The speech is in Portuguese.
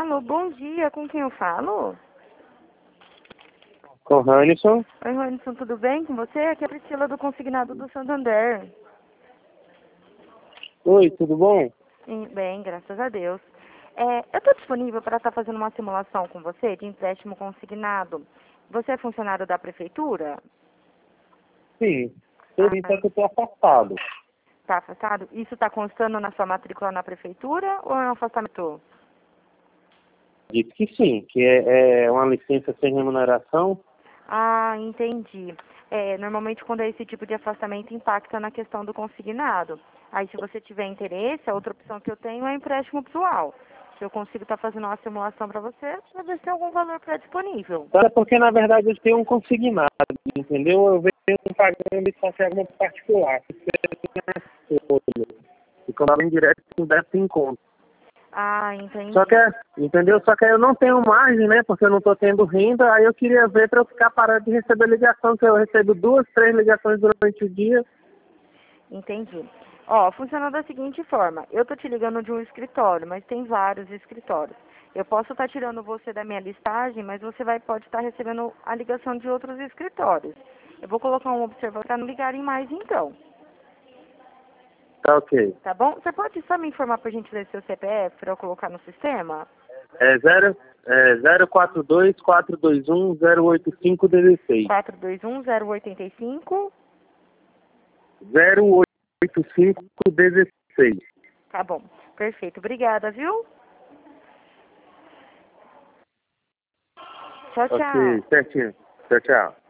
Alô, bom dia. Com quem eu falo? Com o Hanison. Oi, Ronison, tudo bem com você? Aqui é a Priscila do Consignado do Santander. Oi, tudo bom? Bem, graças a Deus. Eu estou disponível para estar fazendo uma simulação com você de empréstimo consignado. Você é funcionário da prefeitura? Sim. Eu vim só que eu tô afastado. Está afastado? Isso está constando na sua matrícula na prefeitura ou é um afastamento? Disse que sim, que é uma licença sem remuneração. Ah, entendi. Normalmente quando é esse tipo de afastamento impacta na questão do consignado. Aí se você tiver interesse, a outra opção que eu tenho é empréstimo pessoal. Se eu consigo estar fazendo uma simulação para você, para ver se tem algum valor para disponível. É porque, na verdade, eu tenho um consignado, entendeu? Eu venho pagando isso para alguma particular. E quando eu direto, não deve ter em conta. Ah, entendi. Só que, entendeu? Só que eu não tenho margem, né? Porque eu não estou tendo renda. Aí eu queria ver para eu ficar parado de receber ligação, que eu recebo 2, 3 ligações durante o dia. Entendi. Ó, funciona da seguinte forma. Eu tô te ligando de um escritório, mas tem vários escritórios. Eu posso estar tirando você da minha listagem, mas você pode estar recebendo a ligação de outros escritórios. Eu vou colocar um observador para não ligarem mais então. Tá ok. Tá bom? Você pode só me informar por gentileza seu CPF para eu colocar no sistema? É 042-421-085-16. 421-085. 085-16. Tá bom. Perfeito. Obrigada, viu? Tchau, tchau. Ok, certinho. Tchau, tchau.